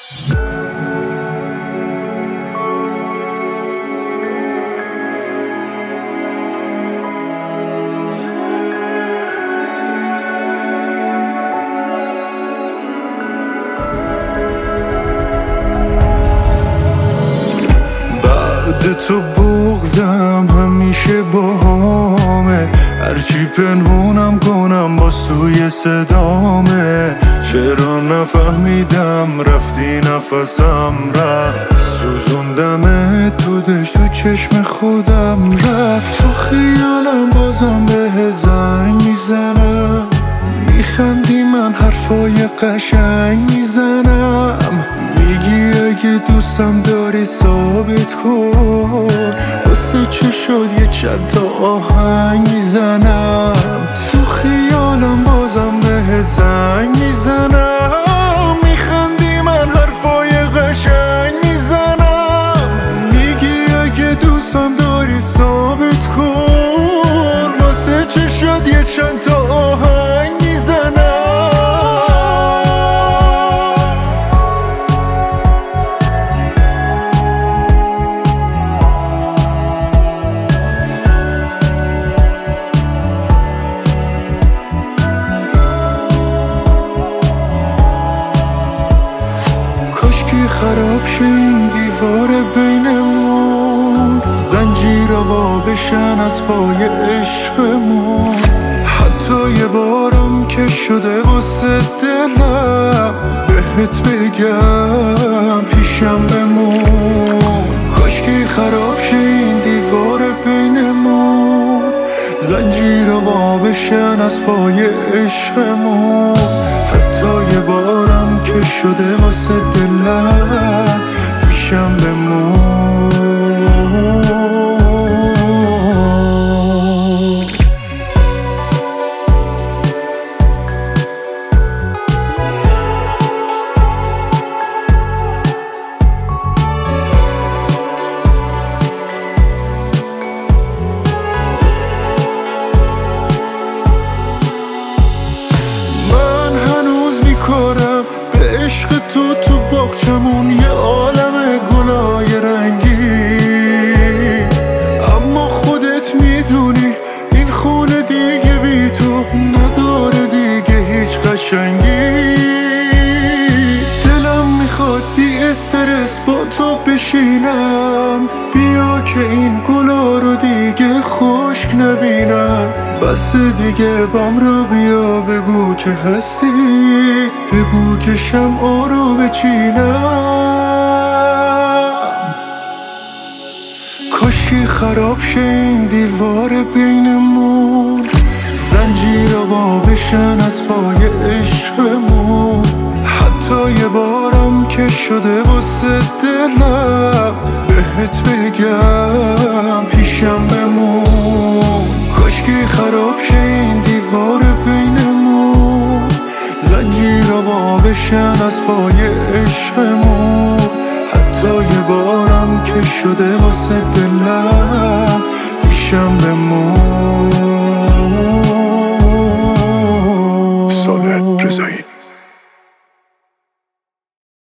تو بغضم همیشه باهامه، هرچی پنهونم کنم باز توی صدامه. چرا نفهمیدم رفتی نفسم رفت، سوزوندم تو دشت تو چشم خودم رفت. تو خیالم بازم به زنگ میزنم، میخندی من حرفای قشنگ میزنم. میگی اگه دوستم داری ثابت کن، واسه چه شد یه چند تا آهنگ میزنم. تو خیالم بازم بهت زنگ میزنم، میخندی من حرفای قشنگ میزنم. میگی اگه دوستم داری ثابت کن، واسه چه شد یه چند تا آهنگ میزنم. کاشکی خراب شه این دیوار بینمون، زنجیرها بشن از پای عشقمون. حتی یه بارم که شده واسه دلم، بهت بگم پیشم بمون. کاشکی خراب شه این دیوار بینمون، زنجیرها بشن از پای عشقمون. حتی یه بارم که شده واسه دلم، پیشم بمون. کارم به عشق تو باغچمون یه عالم گلای رنگی، اما خودت میدونی این خونه دیگه بی تو نداره دیگه هیچ قشنگی. دلم میخواد بی استرس با تو بشینم، بیا که این گلا رو دیگه خشک نبینم. بس دیگه بام رو بیا بگو که هستی، بگو که شمعا رو بچینم. کاشی خراب شه این دیوار بینمون، زنجیرها بشن از پای عشقمون. حتی یه بارم که شده واسه دلم، بهت بگم پیشم بمون. کاشکی خراب شه این دیوار بینمون، زنجیرها بشن از پای عشقمون. حتی یه بارم که شده واسه دلم، پیشم بمون.